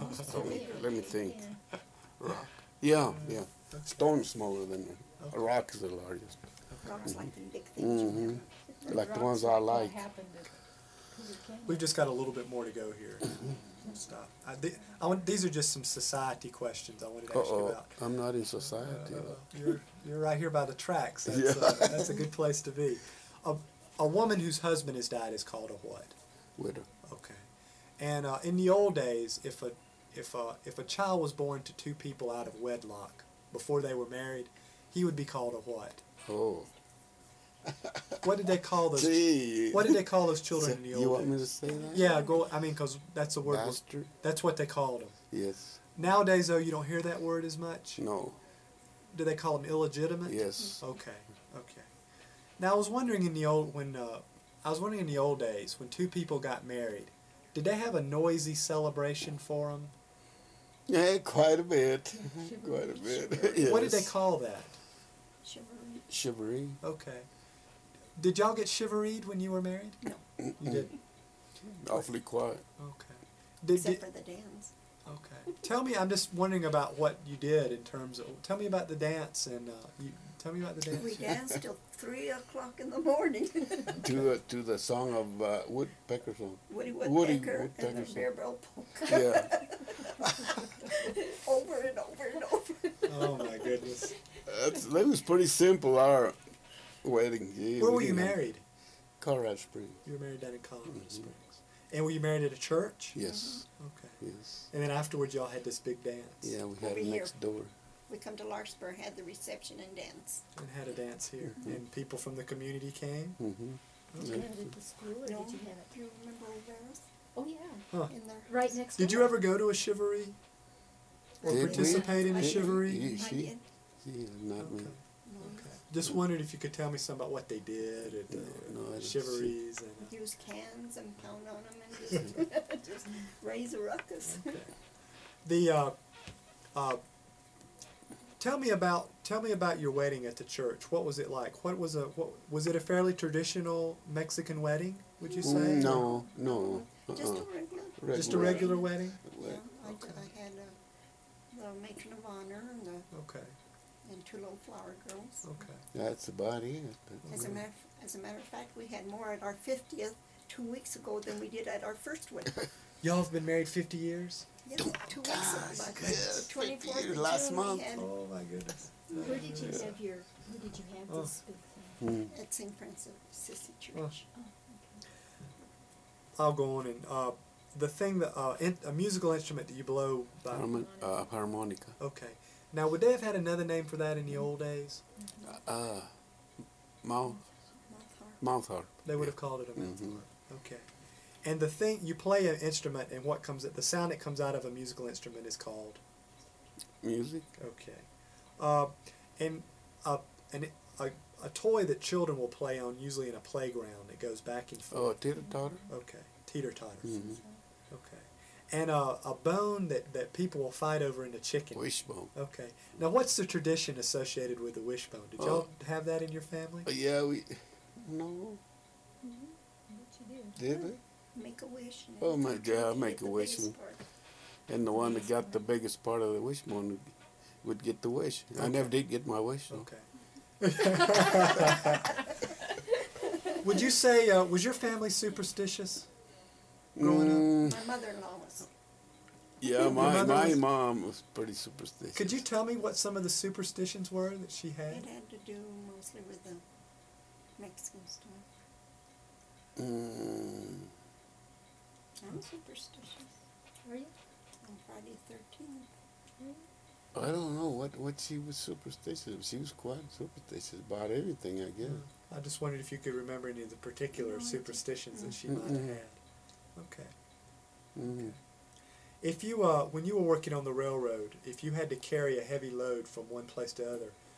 So let me think. Rock. Yeah, yeah. Stone's smaller than a rock is the largest. Rock's like the big things. Like the ones I like. We've just got a little bit more to go here. Stop. These are just some society questions I wanted to ask you about. I'm not in society. You're right here by the tracks. That's a good place to be. A woman whose husband has died is called a what? Widow. Okay. And in the old days, if a child was born to two people out of wedlock before they were married, he would be called a what? Oh. What did they call those? Gee. What did they call those children in the old days? You want me to say that? Yeah, go. I mean, because that's the word. Bastard? That's what they called them. Yes. Nowadays, though, you don't hear that word as much. No. Do they call them illegitimate? Yes. Okay. Okay. Now I was wondering in the old days when two people got married, did they have a noisy celebration for them? Yeah, quite a bit. Quite a bit. Yes. What did they call that? Chivalry. Chivalry. Okay. Did y'all get chivaried when you were married? No. You didn't. Awfully quiet. Okay. Except for the dance. Okay. Tell me. I'm just wondering about what you did in terms of. Tell me about the dance and tell me about the dance. We danced till 3 o'clock in the morning. to the song of Woodpecker song. Woody Woodpecker and the song. Bear Bell Polka. Yeah. Over and over and over. Oh my goodness. That was pretty simple. Our wedding. Gee, Where were you married? Colorado Springs. You were married down in Colorado Springs. And were you married at a church? Yes. Okay. Yes. And then afterwards, y'all had this big dance. Yeah, we had Over it here. next door. We come to Larkspur, had the reception and dance. And had a dance here. And people from the community came? Mm-hmm. Did you have it at the school or No, did you have it? do you remember Rivera's? Oh, yeah. Huh. In there? Right next door. Did you ever go to a chivalry? Or Did we? participate in a I did. chivalry? I She, did. not me. Okay. No. Okay. Just wondered if you could tell me some about what they did at No, I didn't chivalries. And, Use cans and pound on them and just raise a ruckus. the tell me about your wedding at the church. What was it like? What was it a fairly traditional Mexican wedding? Would you say? No. Just a regular. Just a regular wedding. Yeah, I had the matron of honor Okay. and two little flower girls. Okay. That's about it. As a matter of fact, we had more at our 50th 2 weeks ago than we did at our first wedding. Y'all have been married 50 years? Yes, 2 weeks ago. Like yes, 24th 50 years of last June, month. we had Oh my goodness. Where did you have this big thing? at St. Francis Assisted Church. Oh. I'll go on and the thing that a musical instrument that you blow by. Harmonica. Okay. Now, would they have had another name for that in the old days? Mouth harp. They would have called it a mouth harp. Okay. And the thing you play an instrument, and the sound that comes out of a musical instrument is called Music. Okay. And a toy that children will play on, usually in a playground, that goes back and forth. Oh, teeter-totter. Okay. Teeter-totter. Mm-hmm. Okay. And a bone that people will fight over in the chicken. Wishbone. Okay. Now, what's the tradition associated with the wishbone? Did y'all have that in your family? Yeah, no. Did we? Make a wish. And Oh my every time God, you make hit a the wish. biggest part. And the one that got the biggest part of the wishbone would get the wish. I never did get my wish. Though. Okay. Would you say, was your family superstitious growing up? My mother-in-law was. Yeah, my mom was pretty superstitious. Could you tell me what some of the superstitions were that she had? It had to do mostly with the Mexican stuff. I'm superstitious. Are you? On Friday 13th. I don't know what she was superstitious. She was quite superstitious about everything, I guess. I just wondered if you could remember any of the particular superstitions that she might have had. Okay. Mm-hmm. If you, when you were working on the railroad, if you had to carry a heavy load from one place to other,